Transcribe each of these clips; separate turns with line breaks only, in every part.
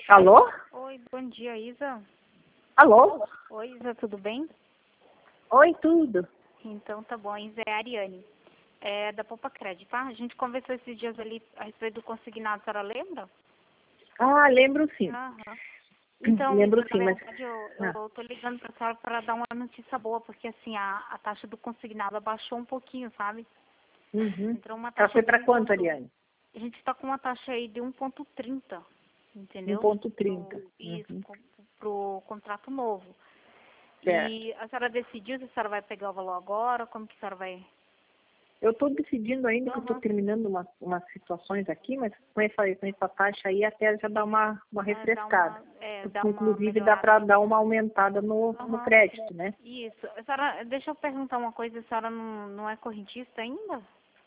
Alô?
Oi, bom dia, Isa.
Alô?
Oi, Isa, tudo bem?
Oi, tudo.
Então tá bom, Isa é a Ariane, da Poupa Crédito, tá? A gente conversou esses dias ali a respeito do consignado, a senhora lembra?
Ah, lembro sim.
Aham. Então,
Lembro
Isa,
sim,
na
mas...
verdade, eu tô ligando pra senhora para dar uma notícia boa, porque assim, a taxa do consignado abaixou um pouquinho, sabe?
Uhum.
Entrou uma
Ela
taxa
foi
de
para quanto, Ariane?
A gente tá com uma taxa aí de 1,30, entendeu?
1,30.
Isso,
Uhum.
pro contrato novo.
Certo.
E a senhora decidiu se a senhora vai pegar o valor agora, como que a senhora vai?
Eu estou decidindo ainda, que eu estou
Aham.
terminando umas situações aqui, mas com essa taxa aí até já dá uma refrescada.
Dá uma
Inclusive dá para
melhorada.
dar uma aumentada no
Aham.
crédito, né?
Isso. A senhora, deixa eu perguntar uma coisa, a senhora não é correntista ainda?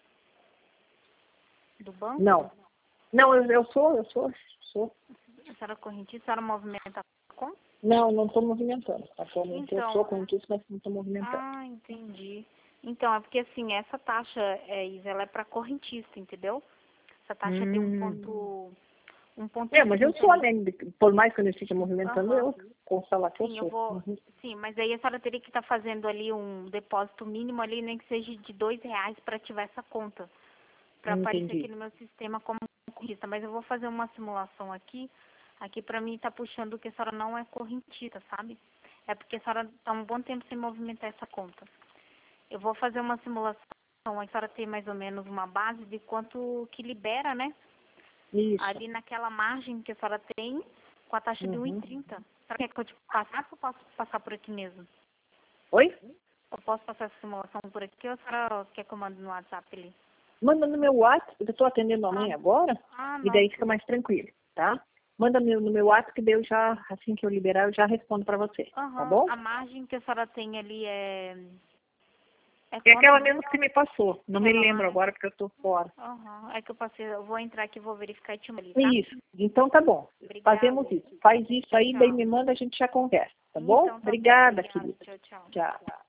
Do banco?
Não. Não, eu sou.
A senhora é correntista, a senhora movimenta com?
Não estou movimentando. Atualmente eu sou
Então,
correntista, mas não estou movimentando.
entendi. Então, é porque assim, essa taxa, Isa, ela é para correntista, entendeu? Essa taxa é de um ponto
Mas eu
30
sou,
ali.
né? Por mais que eu não esteja movimentando,
Aham.
eu posso falar que eu
Sim, eu
sou.
vou.
Uhum.
Sim, mas aí a senhora teria que estar fazendo ali um depósito mínimo ali, nem que seja de R$ 2 para ativar essa conta, para aparecer aqui
Entendi.
no meu sistema como correntista. Mas eu vou fazer uma simulação aqui. Aqui para mim tá puxando que a senhora não é correntista, sabe? É porque a senhora tá um bom tempo sem movimentar essa conta. Eu vou fazer uma simulação, a senhora tem mais ou menos uma base de quanto que libera, né?
Isso.
Ali naquela margem que a senhora tem, com a taxa de
Uhum.
1,30. Será que eu te passar ou eu posso passar por aqui mesmo?
Oi?
Eu posso passar essa simulação por aqui ou a senhora quer que eu mande no WhatsApp ali?
Manda no meu WhatsApp, eu estou atendendo a
Ah,
mãe agora, e
não.
daí fica mais tranquilo, tá? Manda no meu WhatsApp, que daí eu já, assim que eu liberar, eu já respondo para você, tá
Aham.
bom?
A margem que a senhora tem ali é
É
quanto
aquela
mesmo?
mesmo que você me passou. Não me
Aquela lá,
lembro
né?
agora, porque eu estou fora.
Aham. É que eu passei, eu vou entrar aqui e vou verificar e te mando ali, tá?
Isso. Então tá bom.
Obrigada.
Fazemos isso. Faz isso
Tchau,
aí, daí
tchau.
me manda, a gente já conversa, tá bom?
Então tá bom.
Obrigada,
Obrigada.
querida.
Tchau, tchau.
Tchau.